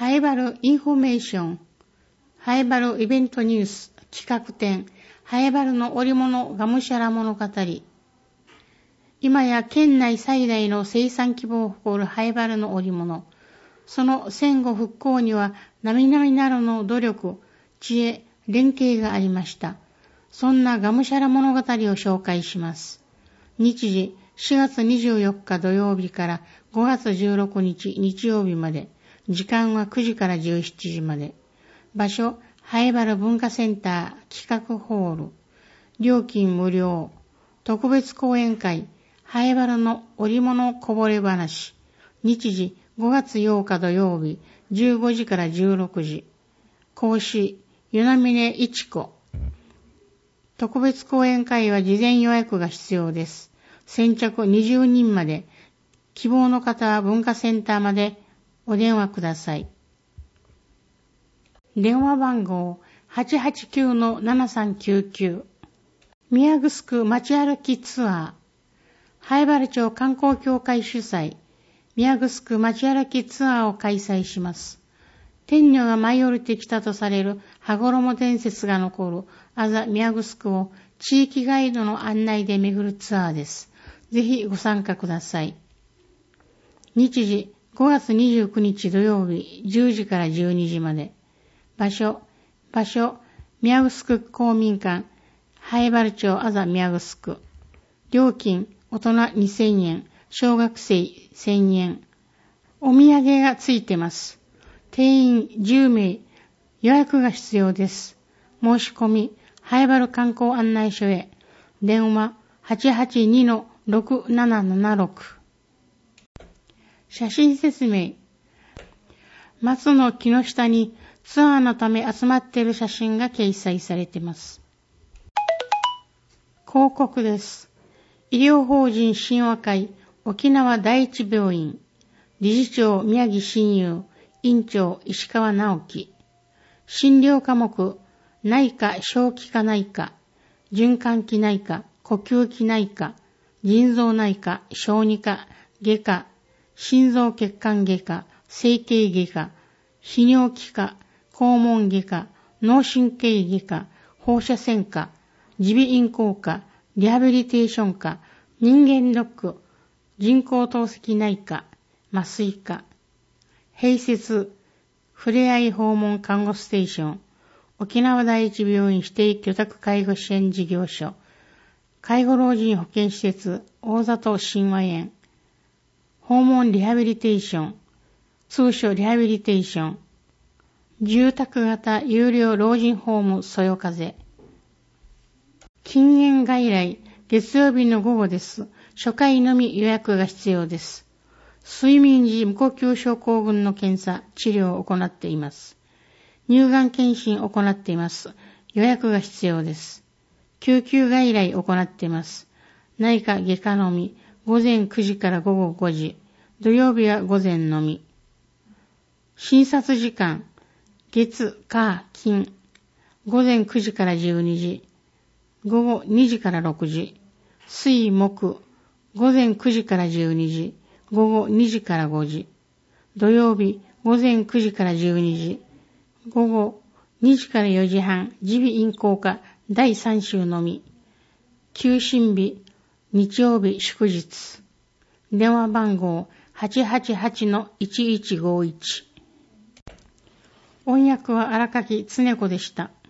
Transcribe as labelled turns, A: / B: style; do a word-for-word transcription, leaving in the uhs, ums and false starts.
A: ハイバルインフォメーション、ハイバルイベントニュース企画展、ハイバルの織物がむしゃら物語。今や県内最大の生産規模を誇るハイバルの織物。その戦後復興には並々ならぬ努力、知恵、連携がありました。そんながむしゃら物語を紹介します。日時しがつにじゅうよっか土曜日からごがつじゅうろくにち日曜日まで。時間はくじからじゅうしちじまで。場所、ハイバル文化センター企画ホール。料金無料。特別講演会、ハイバルの織物こぼれ話。日時ごがつようか土曜日、じゅうごじからじゅうろくじ。講師、与那嶺一子。特別講演会は事前予約が必要です。先着にじゅうにんまで。希望の方は文化センターまでお電話ください。電話番号 はちはちきゅうのななさんきゅうきゅう。宮城町歩きツアー。南風原町観光協会主催。宮城町歩きツアーを開催します。天女が舞い降りてきたとされる羽衣伝説が残るあざ宮城を地域ガイドの案内で巡るツアーです。ぜひご参加ください。日時ごがつにじゅうくにち土曜日じゅうじからじゅうにじまで。場所、場所、宮城公民館、南風原町あざ宮城。料金、大人にせんえん、小学生せんえん。お土産がついてます。定員じゅうめい、予約が必要です。申し込み、南風原観光案内所へ。電話 はちはちにのろくななななろく。写真説明。松の木の下にツアーのため集まっている写真が掲載されています。広告です。医療法人神話会沖縄第一病院理事長宮城真友院長石川直樹。診療科目内科小児科内科循環器内科呼吸器内科腎臓内科小児科外科心臓血管外科整形外科泌尿器科肛門外科脳神経外科放射線科耳鼻咽喉科リハビリテーション科人間ドック人工透析内科麻酔科併設ふれあい訪問看護ステーション沖縄第一病院指定居宅介護支援事業所介護老人保健施設大里神話園訪問リハビリテーション通所リハビリテーション住宅型有料老人ホームそよ風禁煙外来月曜日の午後です。初回のみ予約が必要です。睡眠時無呼吸症候群の検査、治療を行っています。乳がん検診を行っています。予約が必要です。救急外来を行っています。内科外科のみ、午前くじから午後ごじ、土曜日は午前のみ。診察時間、月、火、金、午前くじからじゅうにじ、午後にじからろくじ、水、木、午前くじからじゅうにじ、午後にじからごじ、土曜日、午前くじからじゅうにじ、午後にじからよじはん、耳鼻咽喉科だいさん週のみ、休診日、日曜日祝日、電話番号 はちはちはちのいちいちごいち。音訳は荒垣恒子でした。